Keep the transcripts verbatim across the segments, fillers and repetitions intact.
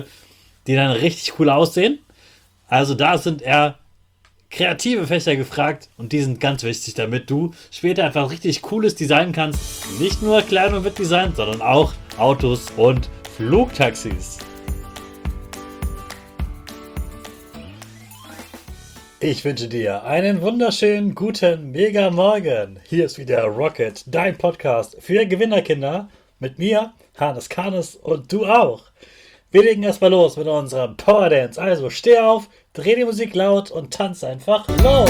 die dann richtig cool aussehen. Also da sind eher kreative Fächer gefragt und die sind ganz wichtig, damit du später einfach richtig cooles designen kannst. Nicht nur Kleidung wird designt, sondern auch Autos und Flugtaxis. Ich wünsche dir einen wunderschönen guten Mega Morgen. Hier ist wieder Rocket, dein Podcast für Gewinnerkinder. Mit mir, Hannes Karnes und du auch. Wir legen erstmal los mit unserem Power Dance. Also steh auf, dreh die Musik laut und tanz einfach los.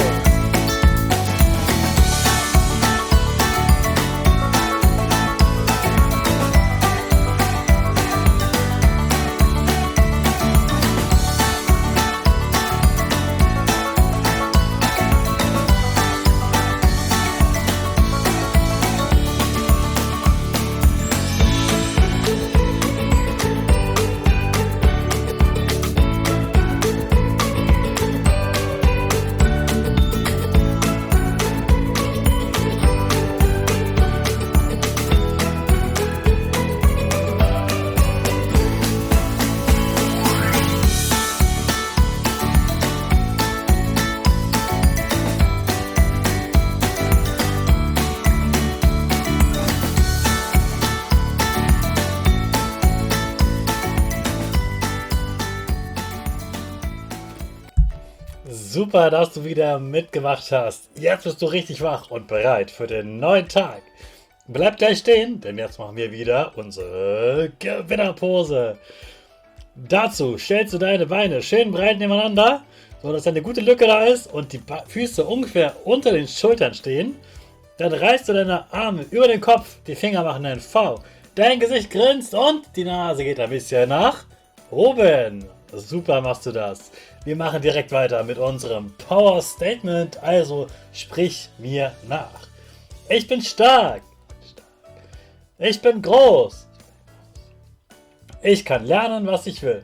Super, dass du wieder mitgemacht hast. Jetzt bist du richtig wach und bereit für den neuen Tag. Bleib gleich stehen, denn jetzt machen wir wieder unsere Gewinnerpose. Dazu stellst du deine Beine schön breit nebeneinander, sodass eine gute Lücke da ist und die Füße ungefähr unter den Schultern stehen. Dann reißt du deine Arme über den Kopf, die Finger machen ein V. Dein Gesicht grinst und die Nase geht ein bisschen nach oben. Super machst du das. Wir machen direkt weiter mit unserem Power Statement, also sprich mir nach. Ich bin stark. Ich bin groß. Ich kann lernen, was ich will.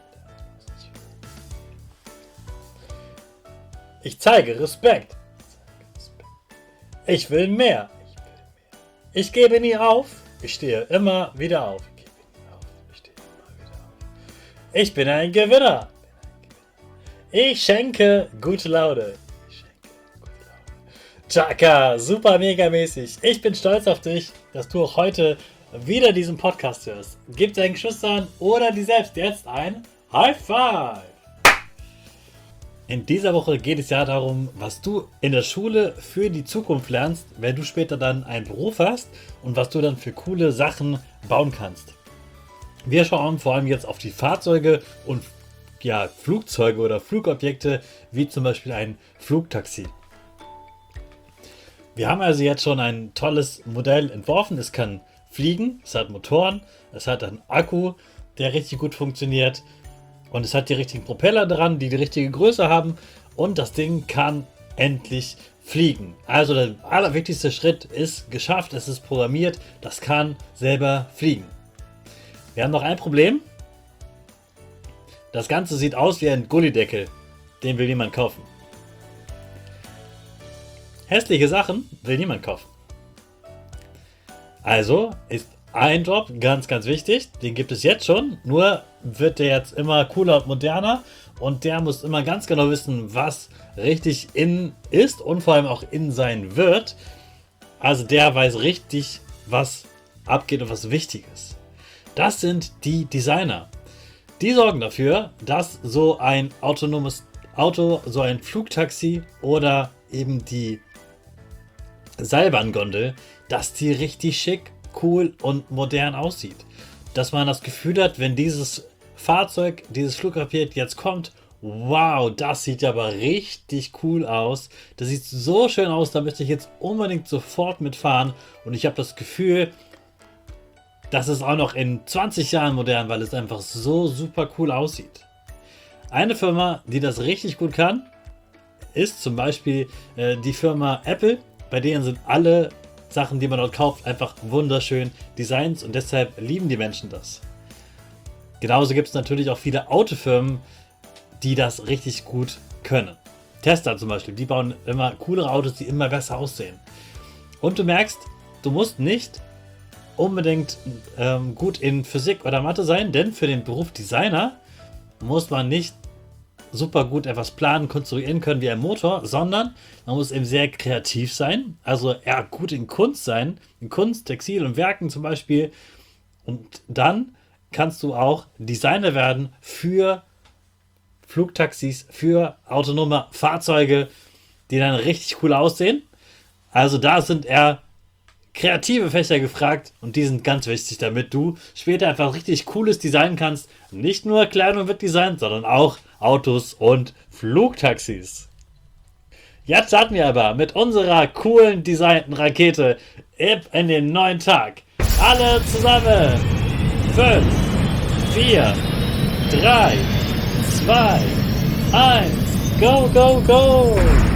Ich zeige Respekt. Ich will mehr. Ich gebe nie auf. Ich stehe immer wieder auf. Ich bin ein Gewinner. Ich schenke gute Laune. Chaka, super mega mäßig. Ich bin stolz auf dich, dass du auch heute wieder diesen Podcast hörst. Gib deinen Geschwistern oder dir selbst jetzt ein High Five. In dieser Woche geht es ja darum, was du in der Schule für die Zukunft lernst, wenn du später dann einen Beruf hast und was du dann für coole Sachen bauen kannst. Wir schauen vor allem jetzt auf die Fahrzeuge und ja, Flugzeuge oder Flugobjekte, wie zum Beispiel ein Flugtaxi. Wir haben also jetzt schon ein tolles Modell entworfen. Es kann fliegen, es hat Motoren, es hat einen Akku, der richtig gut funktioniert und es hat die richtigen Propeller dran, die die richtige Größe haben und das Ding kann endlich fliegen. Also der allerwichtigste Schritt ist geschafft, es ist programmiert, das kann selber fliegen. Wir haben noch ein Problem. Das Ganze sieht aus wie ein Gullydeckel. Den will niemand kaufen. Hässliche Sachen will niemand kaufen. Also ist ein Job ganz, ganz wichtig. Den gibt es jetzt schon. Nur wird der jetzt immer cooler und moderner. Und der muss immer ganz genau wissen, was richtig in ist und vor allem auch in sein wird. Also der weiß richtig, was abgeht und was wichtig ist. Das sind die Designer. Die sorgen dafür, dass so ein autonomes Auto, so ein Flugtaxi oder eben die Seilbahngondel, dass die richtig schick, cool und modern aussieht. Dass man das Gefühl hat, wenn dieses Fahrzeug, dieses Flugobjekt jetzt kommt, wow, das sieht aber richtig cool aus. Das sieht so schön aus, da möchte ich jetzt unbedingt sofort mitfahren und ich habe das Gefühl, das ist auch noch in zwanzig Jahren modern, weil es einfach so super cool aussieht. Eine Firma, die das richtig gut kann, ist zum Beispiel äh, die Firma Apple. Bei denen sind alle Sachen, die man dort kauft, einfach wunderschön Designs und deshalb lieben die Menschen das. Genauso gibt es natürlich auch viele Autofirmen, die das richtig gut können. Tesla zum Beispiel, die bauen immer coolere Autos, die immer besser aussehen. Und du merkst, du musst nicht unbedingt ähm, gut in Physik oder Mathe sein, denn für den Beruf Designer muss man nicht super gut etwas planen, konstruieren können wie ein Motor, sondern man muss eben sehr kreativ sein, also eher gut in Kunst sein, in Kunst, Textil und Werken zum Beispiel. Und dann kannst du auch Designer werden für Flugtaxis, für autonome Fahrzeuge, die dann richtig cool aussehen. Also da sind eher kreative Fächer gefragt und die sind ganz wichtig, damit du später einfach richtig cooles Design kannst. Nicht nur Kleidung wird designt, sondern auch Autos und Flugtaxis. Jetzt starten wir aber mit unserer coolen designten Rakete in den neuen Tag. Alle zusammen. fünf, vier, drei, zwei, eins, go, go, go!